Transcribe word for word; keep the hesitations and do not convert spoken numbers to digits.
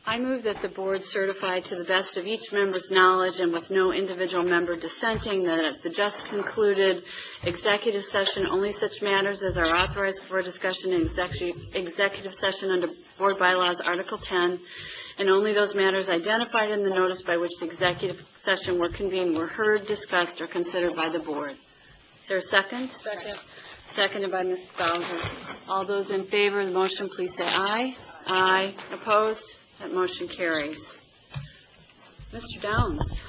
I move that the board certify to the best of each member's knowledge and with no individual member dissenting that at the just concluded executive session, only such matters as are authorized for discussion in executive, executive session under Board Bylaws Article ten, and only those matters identified in the notice by which the executive session were convened were heard, discussed, or considered by the board. Is there a second? Second. Seconded by Miz Bowser. All those in favor of the motion, please say aye. Aye. Opposed? That motion carries. Mister Downs.